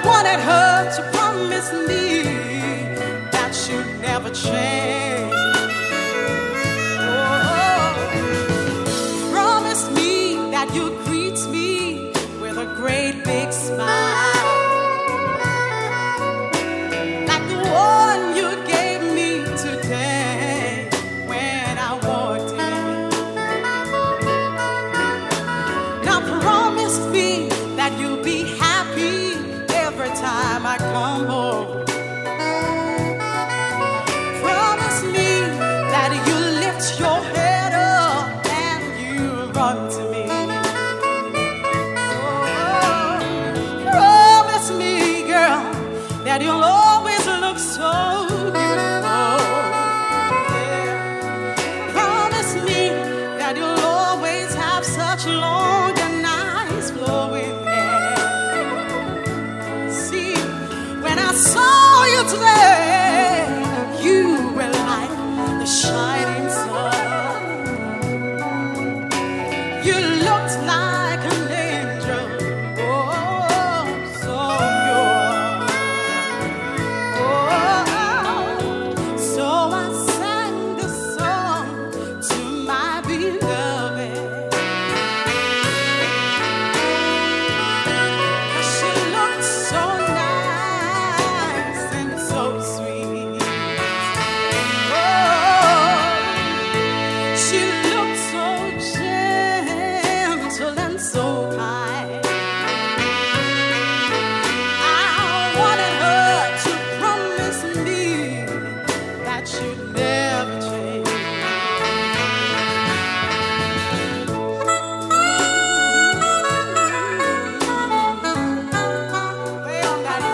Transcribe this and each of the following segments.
wanted her to promise me that she'd never change. Oh, promise me that you'll greet me with a great big smile, like the one you gave me today when I walked in. Now promise me that you'll be happy every time I come home. Promise me that you lift your head up and you run to me. Oh, promise me, girl, that you'll always look so beautiful. Yeah. Promise me that you'll always have such long and nice flowing hair. See, when I saw you today, you were like the shining sun. You looked like an angel, oh, so pure. Oh, so I sang this song to my beloved. 'Cause she looked so nice and so sweet. Oh, she looked so gentle and so kind. I wanted her to promise me that she'd never change. Well, that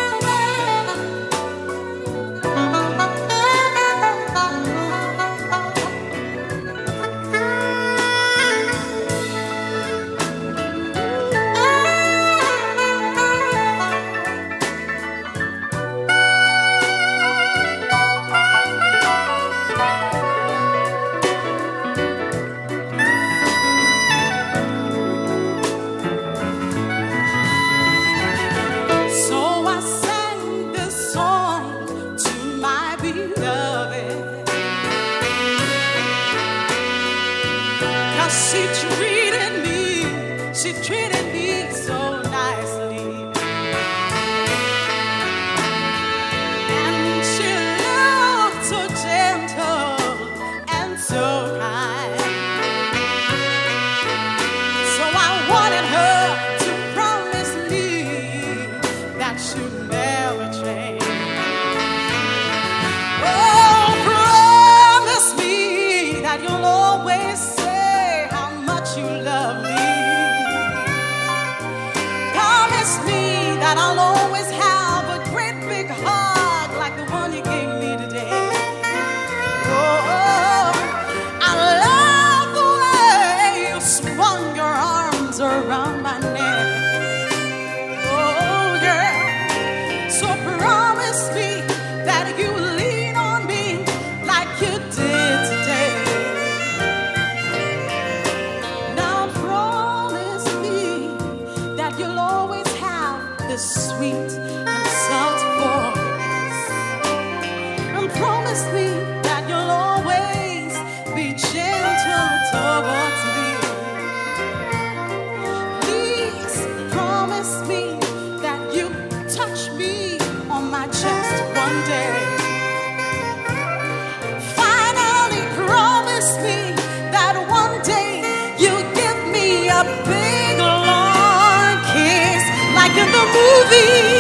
So I sang this song to my beloved, 'cause she treated me so nicely. And she looked so gentle and so kind. So I wanted her to promise me that she'd never change. Oh, promise me that you'll always say how much you love me. Promise me that I'll always have a great big heart like the one you gave me today. Oh, I love the way you swung your arms around my neck. Oh, girl, so promise me that you lean on me like you did today. Now promise me that you'll always have this sweet and soft voice. And promise me that you'll always be gentle towards me. Please promise me that you touch me on my chest one day. Finally promise me that one day you'll give me a big long kiss like in the movie.